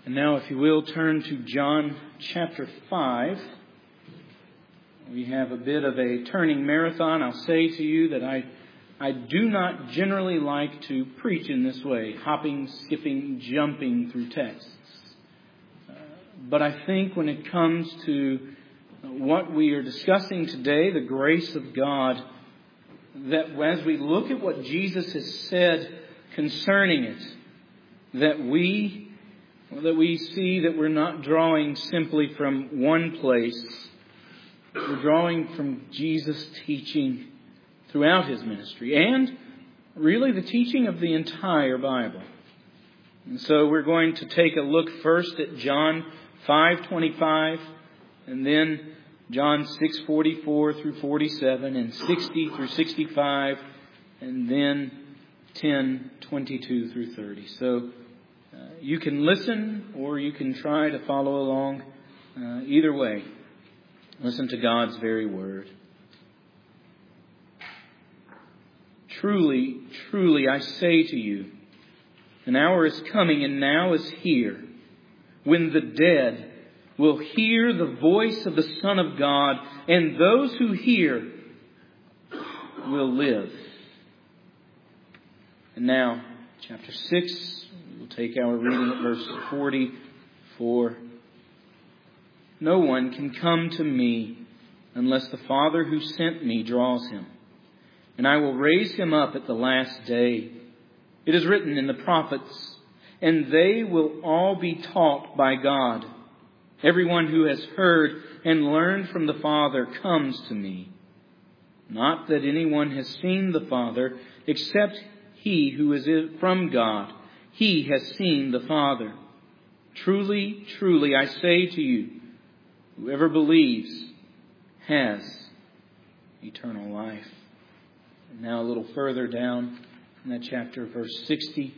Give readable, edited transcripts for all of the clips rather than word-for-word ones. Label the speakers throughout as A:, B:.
A: And now, if you will, turn to John chapter 5. We have a bit of a turning marathon. I'll say to you that I do not generally like to preach in this way, hopping, skipping, jumping through texts. But I think when it comes to what we are discussing today, the grace of God, that as we look at what Jesus has said concerning it, that we see that we're not drawing simply from one place. We're drawing from Jesus' teaching throughout His ministry and really the teaching of the entire Bible. And so we're going to take a look first at John 5:25 and then John 6:44 through 47 and 60 through 65 and then 10:22 through 30. So you can listen or you can try to follow along. Either way, listen to God's very word. Truly, truly, I say to you, an hour is coming and now is here, when the dead will hear the voice of the Son of God, and those who hear will live. And now, chapter 6, we'll take our reading at verse 44. No one can come to me unless the Father who sent me draws him, and I will raise him up at the last day. It is written in the prophets, and they will all be taught by God. Everyone who has heard and learned from the Father comes to me. Not that anyone has seen the Father, except he who is from God. He has seen the Father. Truly, truly, I say to you, whoever believes has eternal life. And now a little further down in that chapter, verse 60.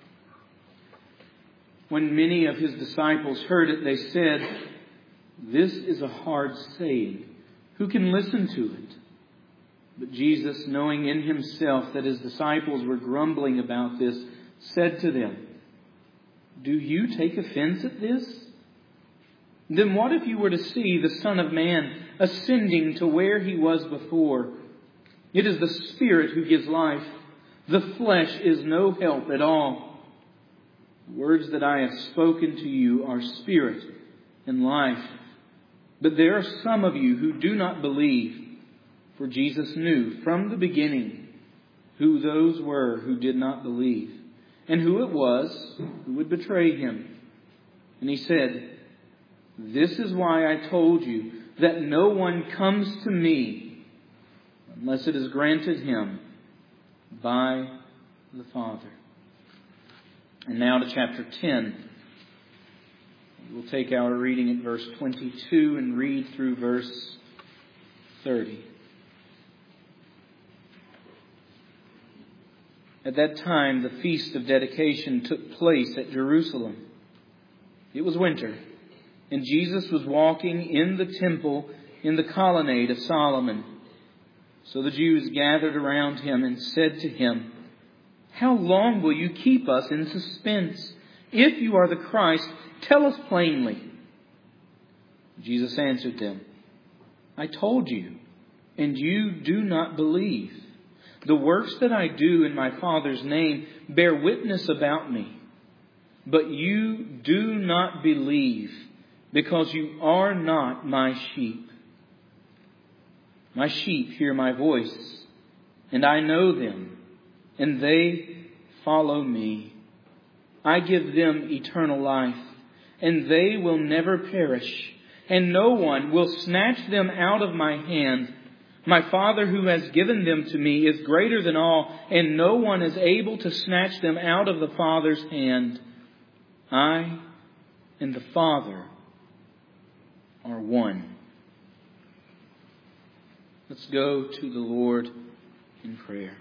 A: When many of his disciples heard it, they said, "This is a hard saying. Who can listen to it?" But Jesus, knowing in himself that his disciples were grumbling about this, said to them, "Do you take offense at this? Then what if you were to see the Son of Man ascending to where he was before? It is the Spirit who gives life. The flesh is no help at all. The words that I have spoken to you are spirit and life. But there are some of you who do not believe." For Jesus knew from the beginning who those were who did not believe, and who it was who would betray him. And he said, "This is why I told you that no one comes to me unless it is granted him by the Father." And now to chapter 10. We'll take our reading at verse 22 and read through verse 30. At that time, the feast of dedication took place at Jerusalem. It was winter, and Jesus was walking in the temple in the colonnade of Solomon. So the Jews gathered around him and said to him, "How long will you keep us in suspense? If you are the Christ, tell us plainly." Jesus answered them, "I told you, and you do not believe. The works that I do in my Father's name bear witness about me. But you do not believe because you are not my sheep. My sheep hear my voice, and I know them, and they follow me. I give them eternal life, and they will never perish, and no one will snatch them out of my hand. My Father who has given them to me is greater than all, and no one is able to snatch them out of the Father's hand. I and the Father are one." Let's go to the Lord in prayer.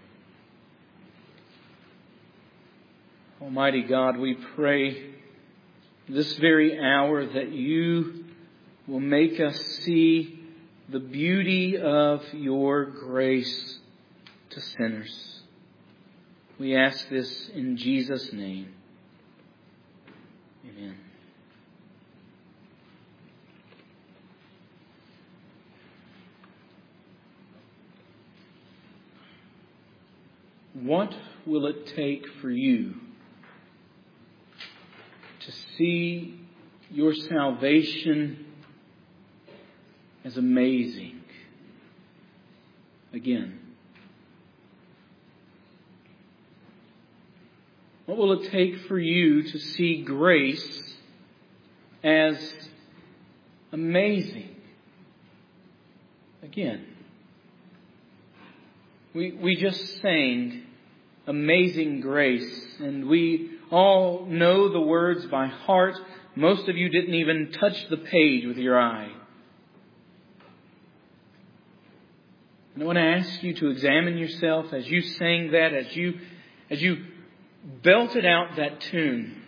A: Almighty God, we pray this very hour that you will make us see the beauty of your grace to sinners. We ask this in Jesus' name. Amen. what will it take for you to see your salvation as amazing again? What will it take for you to see grace as amazing again? We just sang Amazing Grace, and we all know the words by heart. Most of you didn't even touch the page with your eye. And I want to ask you to examine yourself as you sang that, as you belted out that tune.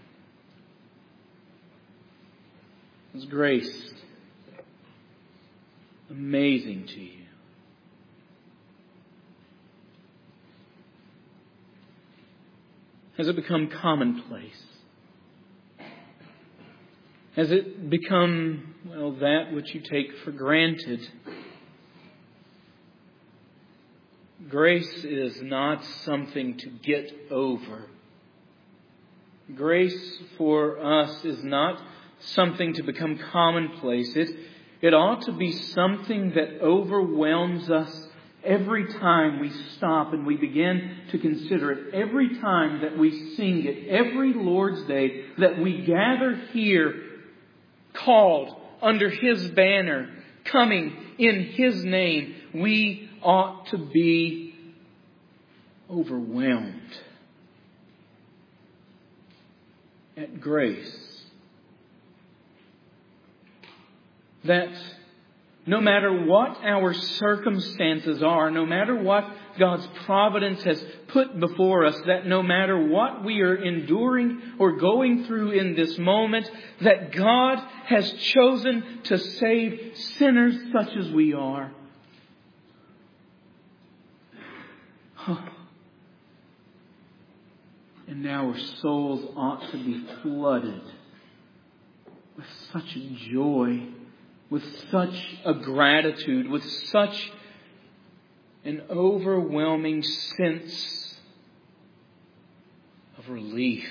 A: Was grace amazing to you? Has it become commonplace? Has it become, that which you take for granted? Grace is not something to get over. Grace for us is not something to become commonplace. It ought to be something that overwhelms us every time we stop and we begin to consider it. Every time that we sing it. Every Lord's Day that we gather here, called under His banner, coming in His name, we ought to be overwhelmed at grace. That no matter what our circumstances are, no matter what God's providence has put before us, that no matter what we are enduring or going through in this moment, that God has chosen to save sinners such as we are. And our souls ought to be flooded with such a joy, with such a gratitude, with such an overwhelming sense of relief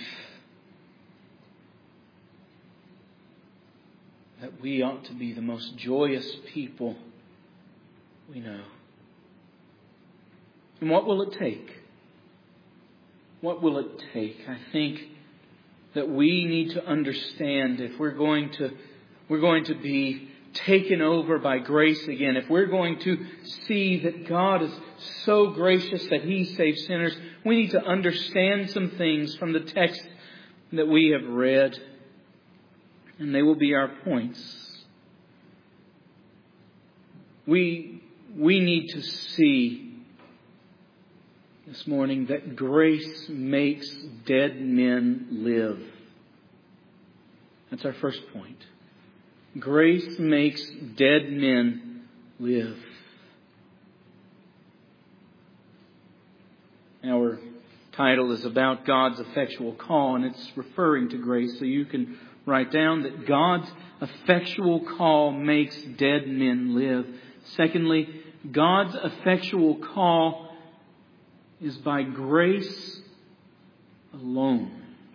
A: that we ought to be the most joyous people we know. And what will it take? What will it take? I think that we need to understand, if we're going to be taken over by grace again, if we're going to see that God is so gracious that He saves sinners, we need to understand some things from the text that we have read. And they will be our points. We need to see this morning that grace makes dead men live. That's our first point. Grace makes dead men live. Our title is about God's effectual call, and it's referring to grace. So you can write down that God's effectual call makes dead men live. Secondly, God's effectual call is by grace alone.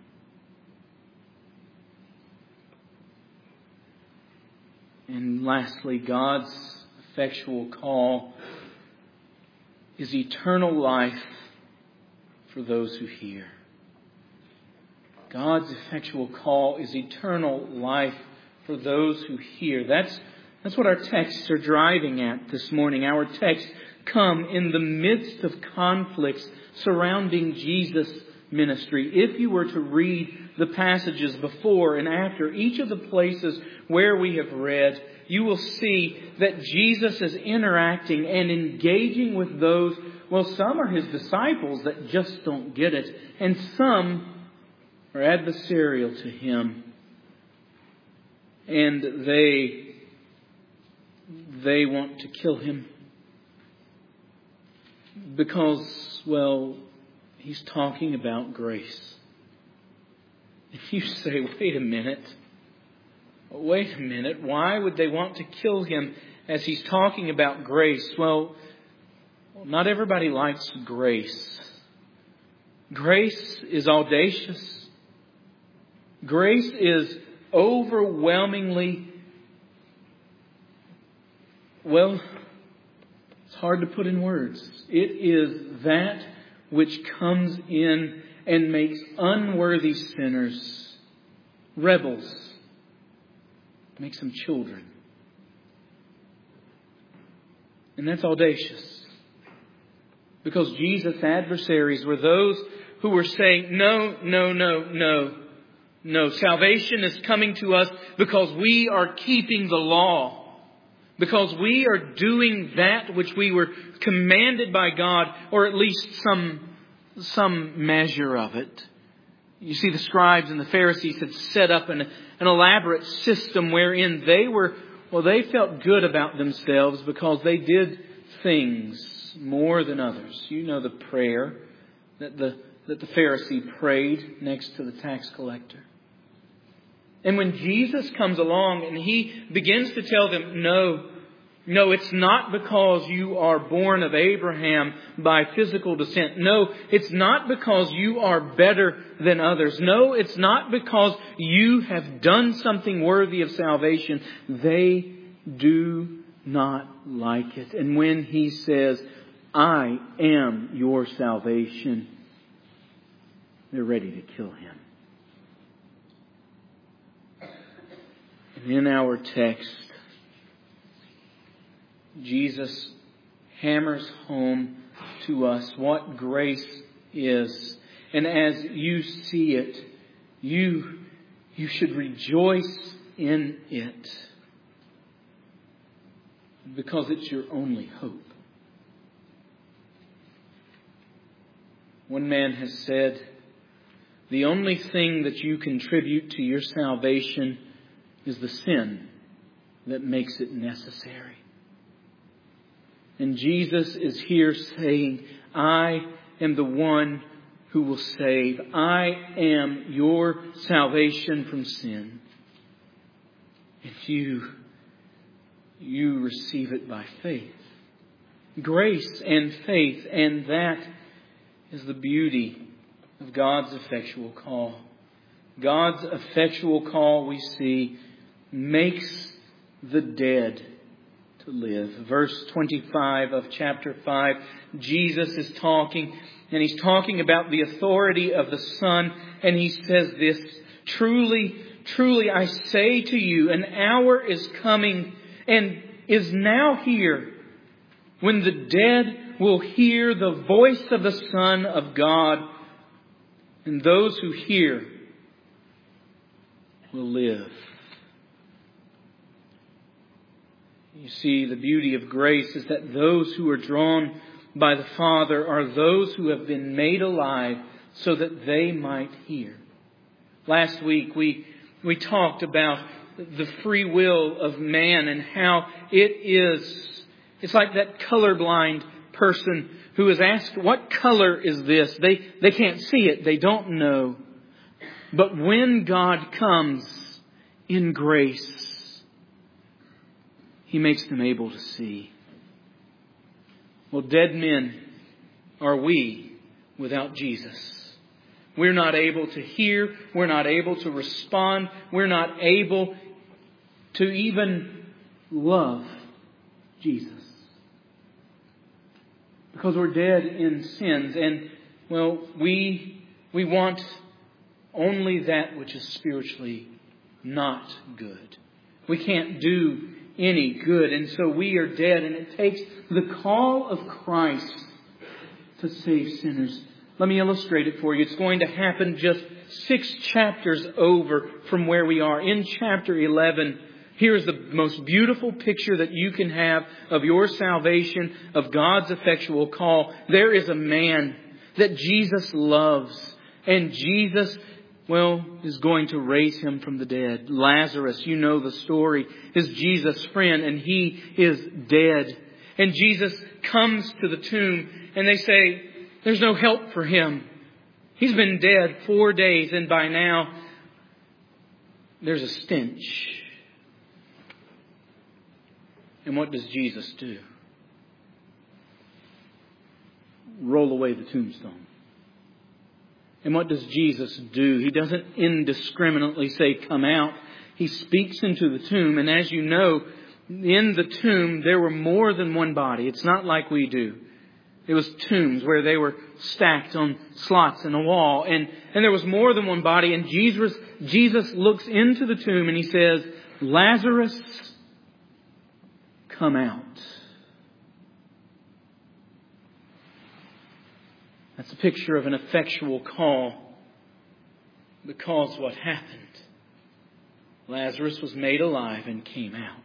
A: And lastly, God's effectual call is eternal life for those who hear. God's effectual call is eternal life for those who hear. That's what our texts are driving at this morning. Our texts come in the midst of conflicts surrounding Jesus' ministry. If you were to read the passages before and after each of the places where we have read, you will see that Jesus is interacting and engaging with those. Well, some are His disciples that just don't get it, and some are adversarial to Him, and they want to kill Him because, He's talking about grace. And you say, wait a minute, why would they want to kill Him as He's talking about grace? Well, not everybody likes grace. Grace is audacious. Grace is overwhelmingly, well, it's hard to put in words. It is that which comes in and makes unworthy sinners, rebels, makes them children. And that's audacious. Because Jesus' adversaries were those who were saying, no. Salvation is coming to us because we are keeping the law. Because we are doing that which we were commanded by God, or at least some measure of it. You see, the scribes and the Pharisees had set up an elaborate system wherein they felt good about themselves because they did things more than others. You know the prayer that the Pharisee prayed next to the tax collector. And when Jesus comes along and He begins to tell them, no, it's not because you are born of Abraham by physical descent. No, it's not because you are better than others. No, it's not because you have done something worthy of salvation. They do not like it. And when He says, I am your salvation, they're ready to kill Him. And in our text, Jesus hammers home to us what grace is. And as you see it, you should rejoice in it. Because it's your only hope. One man has said, the only thing that you contribute to your salvation is the sin that makes it necessary. And Jesus is here saying, I am the one who will save. I am your salvation from sin. And you receive it by faith. Grace and faith, and that is the beauty of God's effectual call. God's effectual call, we see, makes the dead to live. Verse 25 of chapter 5, Jesus is talking, and He's talking about the authority of the Son, and He says this, truly, truly, I say to you, an hour is coming and is now here when the dead will hear the voice of the Son of God, and those who hear will live. You see, the beauty of grace is that those who are drawn by the Father are those who have been made alive so that they might hear. Last week we talked about the free will of man and how it's like that colorblind person who is asked, what color is this? They can't see it. They don't know. But when God comes in grace, He makes them able to see. Well, dead men are we without Jesus. We're not able to hear. We're not able to respond. We're not able to even love Jesus. Because we're dead in sins. And, well, we want only that which is spiritually not good. We can't do any good. And so we are dead. And it takes the call of Christ to save sinners. Let me illustrate it for you. It's going to happen just 6 chapters over from where we are. In chapter 11, here's the most beautiful picture that you can have of your salvation, of God's effectual call. There is a man that Jesus loves. And Jesus, is going to raise him from the dead. Lazarus, you know the story, is Jesus' friend, and he is dead. And Jesus comes to the tomb, and they say, there's no help for him. He's been dead 4 days, and by now, there's a stench. And what does Jesus do? Roll away the tombstone. And what does Jesus do? He doesn't indiscriminately say, come out. He speaks into the tomb. And as you know, in the tomb, there were more than one body. It's not like we do. It was tombs where they were stacked on slots in a wall. And there was more than one body. And Jesus looks into the tomb and He says, Lazarus, come out. That's a picture of an effectual call. Because what happened? Lazarus was made alive and came out.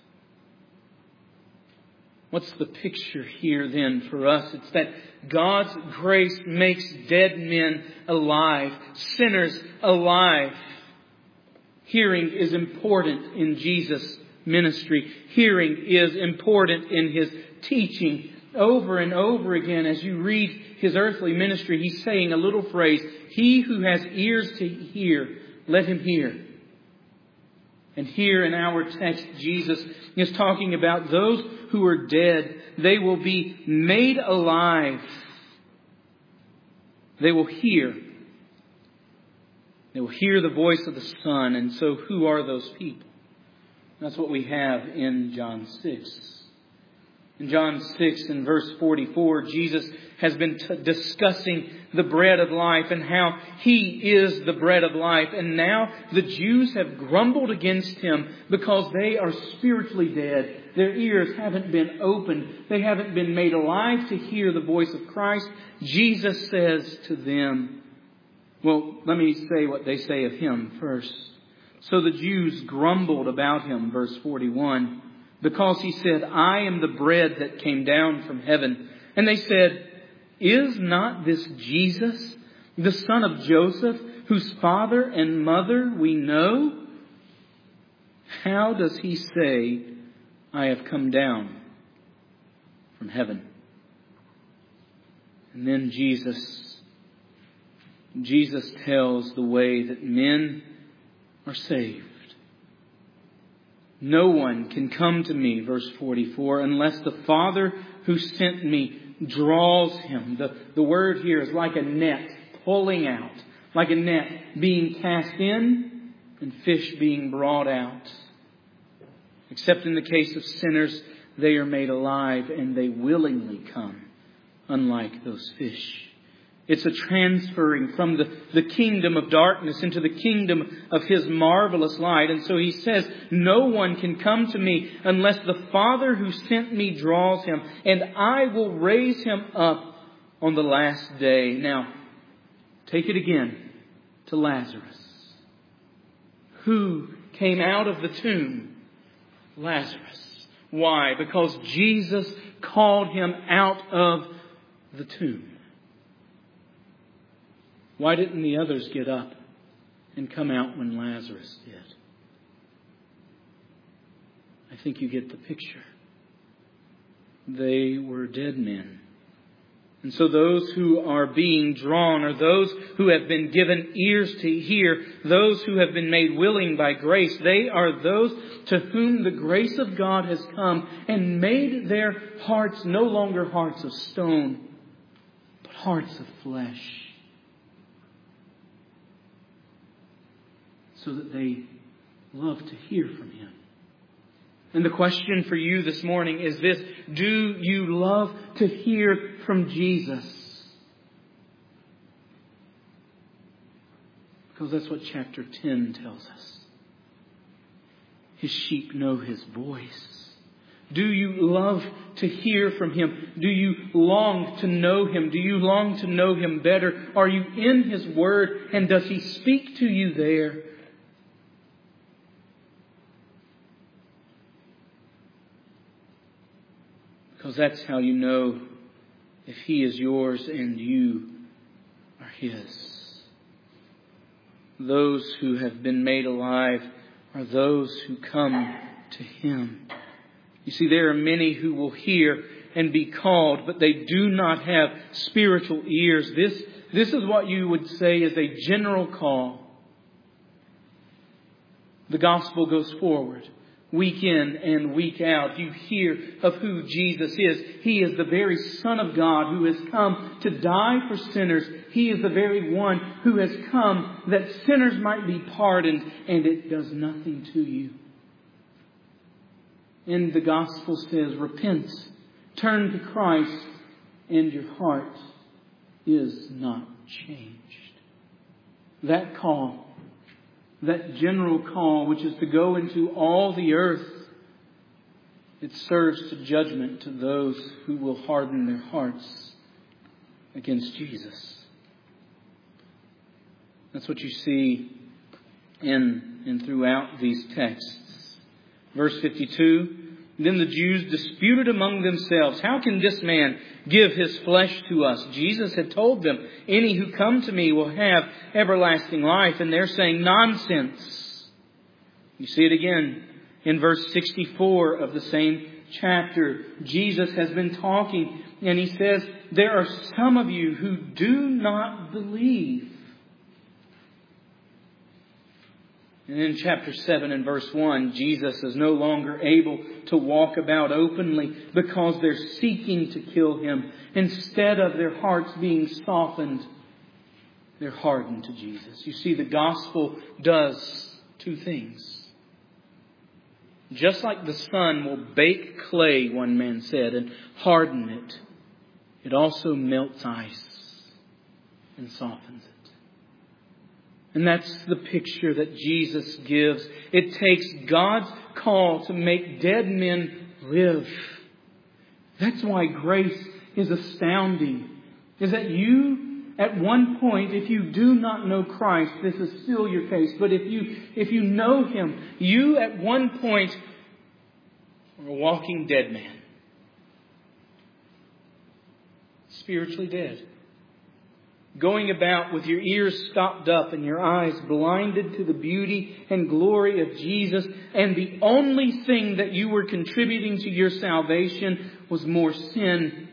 A: What's the picture here then for us? It's that God's grace makes dead men alive, sinners alive. Hearing is important in Jesus' ministry. Hearing is important in His teaching. Over and over again, as you read His earthly ministry, He's saying a little phrase, he who has ears to hear, let him hear. And here in our text, Jesus is talking about those who are dead. They will be made alive. They will hear. They will hear the voice of the Son. And so who are those people? That's what we have in John 6. In John 6 and verse 44, Jesus has been discussing the bread of life and how He is the bread of life. And now the Jews have grumbled against Him because they are spiritually dead. Their ears haven't been opened. They haven't been made alive to hear the voice of Christ. Jesus says to them, well, let me say what they say of Him first. So the Jews grumbled about Him, verse 41. Because He said, I am the bread that came down from heaven. And they said, is not this Jesus, the son of Joseph, whose father and mother we know? How does He say, I have come down from heaven? And then Jesus tells the way that men are saved. No one can come to me, verse 44, unless the Father who sent me draws him. The word here is like a net pulling out, like a net being cast in and fish being brought out. Except in the case of sinners, they are made alive and they willingly come, unlike those fish. It's a transferring from the kingdom of darkness into the kingdom of His marvelous light. And so He says, no one can come to me unless the Father who sent me draws him, and I will raise him up on the last day. Now, take it again to Lazarus. Who came out of the tomb? Lazarus. Why? Because Jesus called him out of the tomb. Why didn't the others get up and come out when Lazarus did? I think you get the picture. They were dead men. And so those who are being drawn are those who have been given ears to hear, those who have been made willing by grace. They are those to whom the grace of God has come and made their hearts no longer hearts of stone, but hearts of flesh. So that they love to hear from Him. And the question for you this morning is this: do you love to hear from Jesus? Because that's what chapter 10 tells us. His sheep know His voice. Do you love to hear from Him? Do you long to know Him? Do you long to know Him better? Are you in His Word, and does He speak to you there? Because that's how you know if He is yours and you are His. Those who have been made alive are those who come to Him. You see, there are many who will hear and be called, but they do not have spiritual ears. This is what you would say is a general call. The gospel goes forward. week in and week out, you hear of who Jesus is. He is the very Son of God who has come to die for sinners. He is the very one who has come that sinners might be pardoned, and it does nothing to you. And the gospel says, repent, turn to Christ, and your heart is not changed. That call, that general call, which is to go into all the earth, it serves to judgment to those who will harden their hearts against Jesus. That's what you see in and throughout these texts. Verse 52, then the Jews disputed among themselves, how can this man give his flesh to us? Jesus had told them, any who come to me will have everlasting life. And they're saying nonsense. You see it again in verse 64 of the same chapter. Jesus has been talking and He says, there are some of you who do not believe. And in chapter 7 and verse 1, Jesus is no longer able to walk about openly because they're seeking to kill Him. Instead of their hearts being softened, they're hardened to Jesus. You see, the gospel does two things. Just like the sun will bake clay, one man said, and harden it, it also melts ice and softens it. And that's the picture that Jesus gives. It takes God's call to make dead men live. That's why grace is astounding. Is that you, at one point, if you do not know Christ, this is still your case. But if you know Him, you at one point are a walking dead man. Spiritually dead. Going about with your ears stopped up and your eyes blinded to the beauty and glory of Jesus. And the only thing that you were contributing to your salvation was more sin.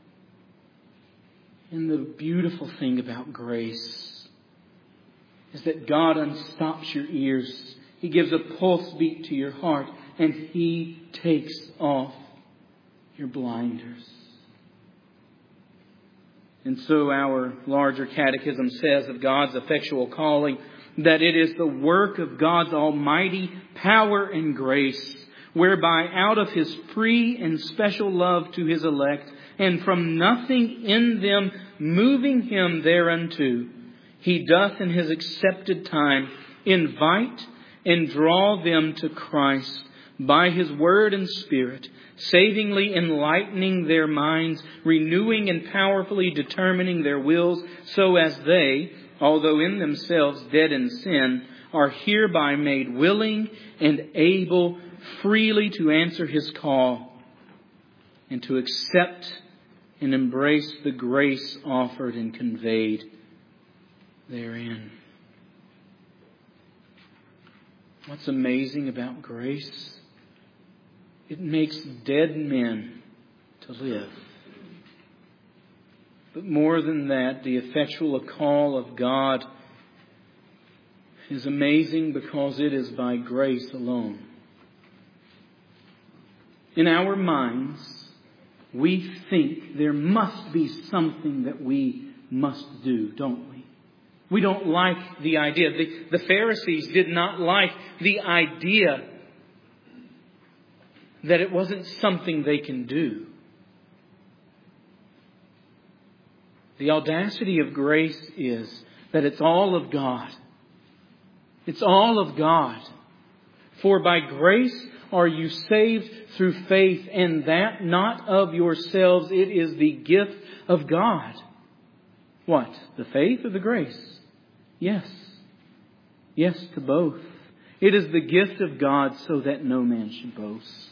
A: And the beautiful thing about grace is that God unstops your ears. He gives a pulse beat to your heart and He takes off your blinders. And so our larger catechism says of God's effectual calling that it is the work of God's almighty power and grace, whereby out of His free and special love to His elect, and from nothing in them moving Him thereunto, He doth in His accepted time invite and draw them to Christ by His Word and Spirit, savingly enlightening their minds, renewing and powerfully determining their wills, so as they, although in themselves dead in sin, are hereby made willing and able freely to answer His call and to accept and embrace the grace offered and conveyed therein. What's amazing about grace? It makes dead men to live. But more than that, the effectual call of God is amazing because it is by grace alone. In our minds, we think there must be something that we must do, don't we? We don't like the idea. The Pharisees did not like the idea that it wasn't something they can do. The audacity of grace is that it's all of God. It's all of God. For by grace are you saved through faith, and that not of yourselves, it is the gift of God. What? The faith or the grace? Yes. Yes to both. It is the gift of God so that no man should boast.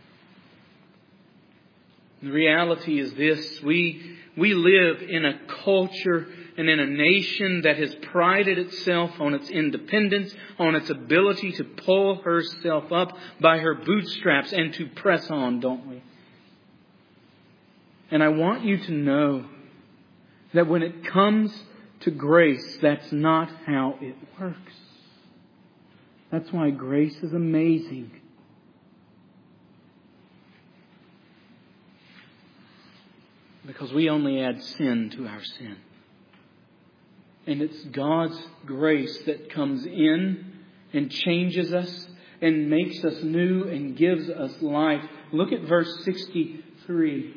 A: The reality is this: we live in a culture and in a nation that has prided itself on its independence, on its ability to pull herself up by her bootstraps and to press on, don't we? And I want you to know that when it comes to grace, that's not how it works. That's why grace is amazing. Because we only add sin to our sin. And it's God's grace that comes in and changes us and makes us new and gives us life. Look at verse 63.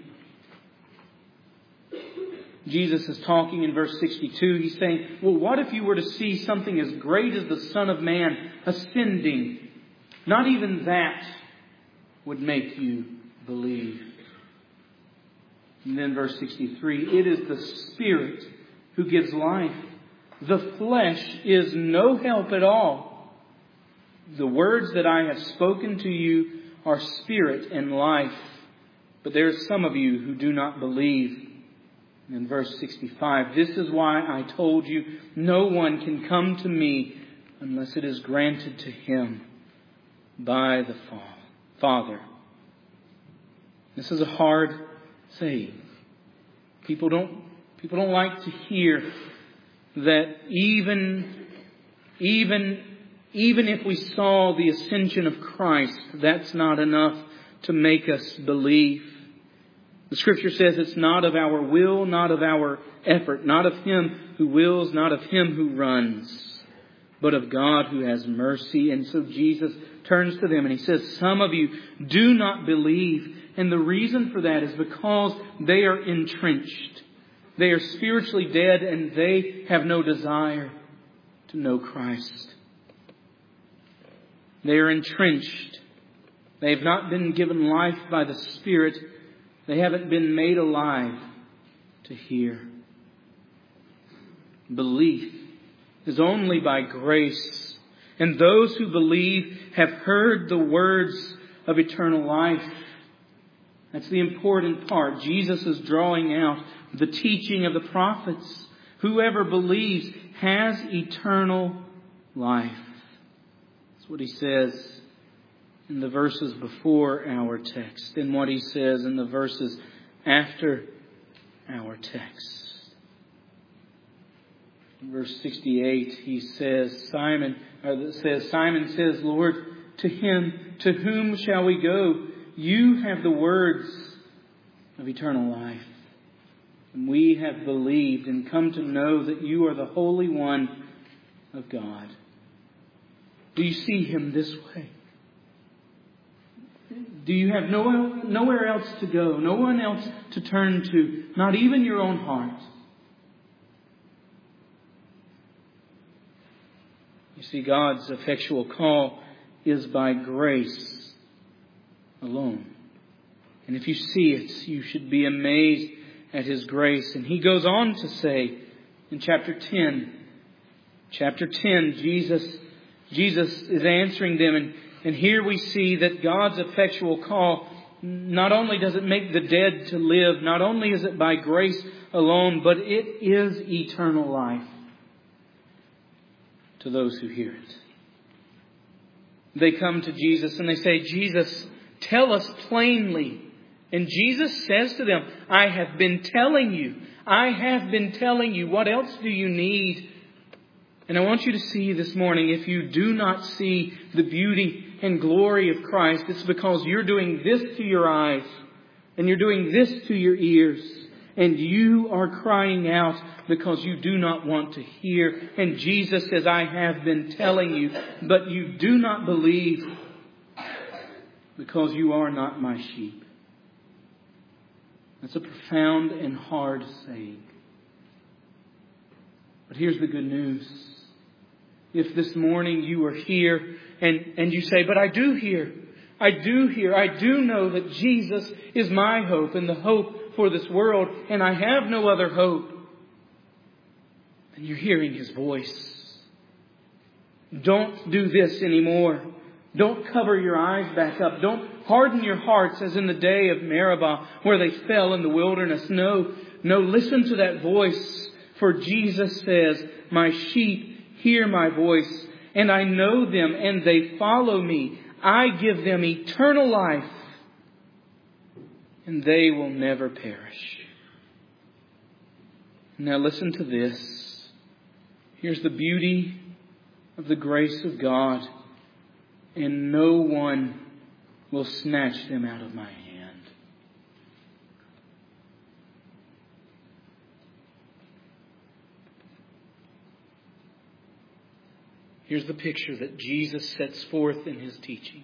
A: Jesus is talking in verse 62. He's saying, well, what if you were to see something as great as the Son of Man ascending? Not even that would make you believe. And then verse 63, it is the Spirit who gives life. The flesh is no help at all. The words that I have spoken to you are spirit and life. But there are some of you who do not believe. In verse 65, this is why I told you, no one can come to me unless it is granted to him by the Father. This is a hard saying. People don't like to hear that even if we saw the ascension of Christ, that's not enough to make us believe. The Scripture says it's not of our will, not of our effort, not of him who wills, not of him who runs, but of God who has mercy. And so Jesus turns to them and he says, some of you do not believe. And the reason for that is because they are entrenched. They are spiritually dead and they have no desire to know Christ. They are entrenched. They have not been given life by the Spirit. They haven't been made alive to hear. Belief is only by grace. And those who believe have heard the words of eternal life. That's the important part. Jesus is drawing out the teaching of the prophets. Whoever believes has eternal life. That's what he says in the verses before our text and what he says in the verses after our text. In verse 68, he says, Simon says, Lord, to whom shall we go? You have the words of eternal life. And we have believed and come to know that you are the Holy One of God. Do you see him this way? Do you have nowhere else to go? No one else to turn to? Not even your own heart? You see, God's effectual call is by grace alone. And if you see it, you should be amazed at His grace. And He goes on to say in chapter 10, Jesus is answering them. And here we see that God's effectual call, not only does it make the dead to live, not only is it by grace alone, but it is eternal life to those who hear it. They come to Jesus and they say, Jesus, tell us plainly. And Jesus says to them, I have been telling you. What else do you need? And I want you to see this morning, if you do not see the beauty and glory of Christ, it's because you're doing this to your eyes and you're doing this to your ears. And you are crying out because you do not want to hear. And Jesus says, I have been telling you, but you do not believe because you are not my sheep. That's a profound and hard saying. But here's the good news. If this morning you are here and you say, but I do hear. I do know that Jesus is my hope and the hope for this world, and I have no other hope. And you're hearing His voice. Don't do this anymore. Don't cover your eyes back up. Don't harden your hearts as in the day of Meribah where they fell in the wilderness. No, listen to that voice. For Jesus says, my sheep hear my voice, and I know them, and they follow me. I give them eternal life, and they will never perish. Now listen to this. Here's the beauty of the grace of God, and no one will snatch them out of my hand. Here's the picture that Jesus sets forth in His teaching.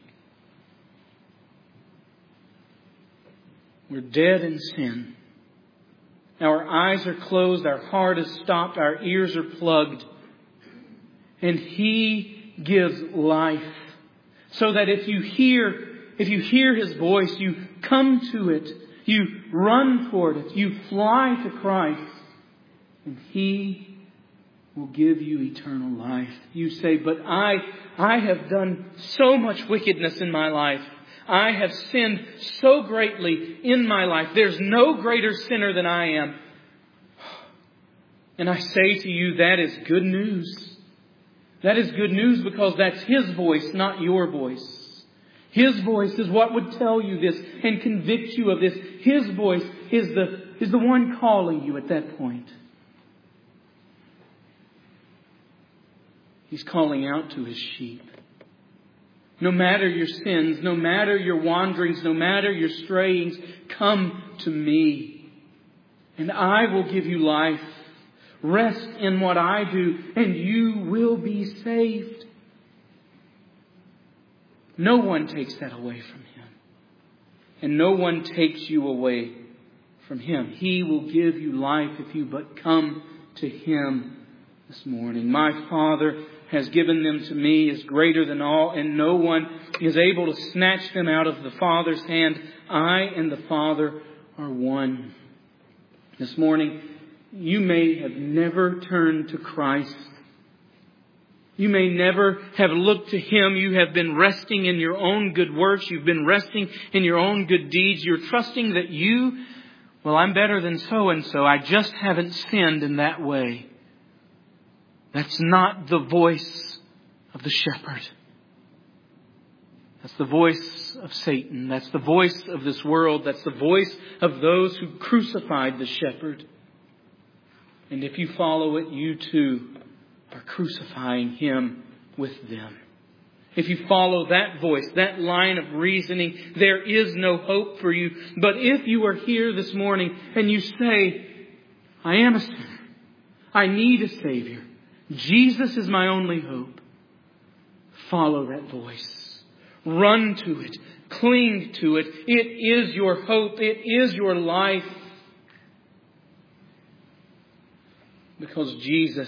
A: We're dead in sin. Our eyes are closed, our heart is stopped, our ears are plugged. And He gives life. So that if you hear His voice, you come to it, you run toward it, you fly to Christ, and He will give you eternal life. You say, but I have done so much wickedness in my life. I have sinned so greatly in my life. There's no greater sinner than I am. And I say to you, that is good news. That is good news because that's His voice, not your voice. His voice is what would tell you this and convict you of this. His voice is the one calling you at that point. He's calling out to His sheep. No matter your sins, no matter your wanderings, no matter your strayings, come to me and I will give you life. Rest in what I do and you will be saved. No one takes that away from Him. And no one takes you away from Him. He will give you life if you but come to Him this morning. My Father has given them to me is greater than all, and no one is able to snatch them out of the Father's hand. I and the Father are one. This morning, you may have never turned to Christ. You may never have looked to Him. You have been resting in your own good works. You've been resting in your own good deeds. You're trusting that I'm better than so-and-so. I just haven't sinned in that way. That's not the voice of the shepherd. That's the voice of Satan. That's the voice of this world. That's the voice of those who crucified the shepherd. And if you follow it, you too are crucifying Him with them. If you follow that voice, that line of reasoning, there is no hope for you. But if you are here this morning and you say, I am a sinner. I need a Savior. Jesus is my only hope. Follow that voice. Run to it. Cling to it. It is your hope. It is your life. Because Jesus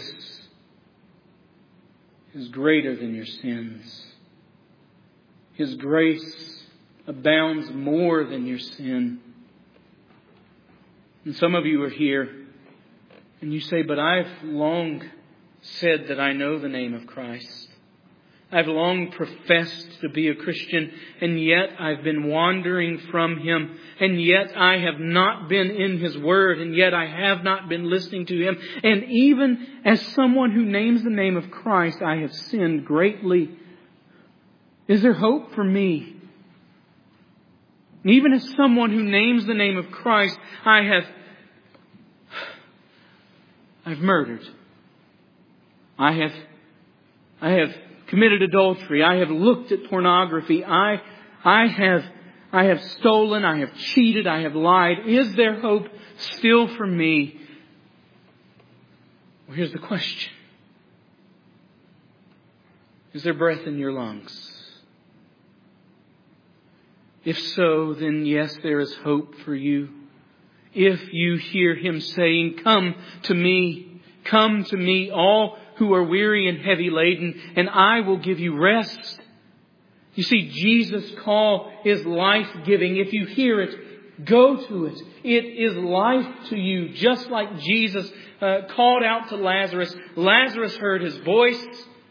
A: is greater than your sins. His grace abounds more than your sin. And some of you are here and you say, but I've long said that I know the name of Christ. I've long professed to be a Christian, and yet I've been wandering from Him, and yet I have not been in His Word, and yet I have not been listening to Him. And even as someone who names the name of Christ, I have sinned greatly. Is there hope for me? Even as someone who names the name of Christ, I've murdered. I have committed adultery. I have looked at pornography. I have stolen. I have cheated. I have lied. Is there hope still for me? Well, here's the question. Is there breath in your lungs? If so, then yes, there is hope for you. If you hear Him saying, come to me, all who are weary and heavy laden, and I will give you rest. You see, Jesus' call is life-giving. If you hear it, go to it. It is life to you, just like Jesus called out to Lazarus. Lazarus heard His voice.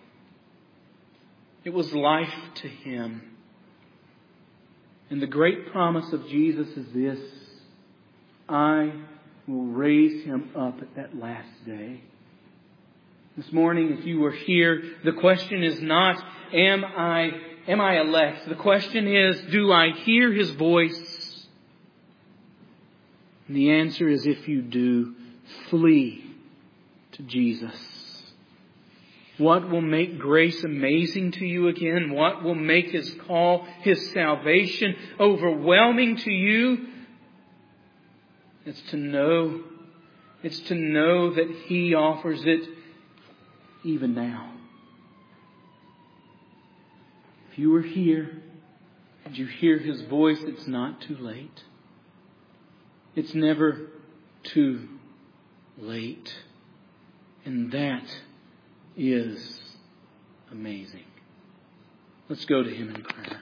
A: It was life to him. And the great promise of Jesus is this: I will raise him up at that last day. This morning, if you were here, the question is not, am I elect? The question is, do I hear His voice? And the answer is, if you do, flee to Jesus. What will make grace amazing to you again? What will make His call, His salvation overwhelming to you? It's to know that He offers it even now. If you are here and you hear His voice, it's not too late. It's never too late. And that is amazing. Let's go to Him in prayer.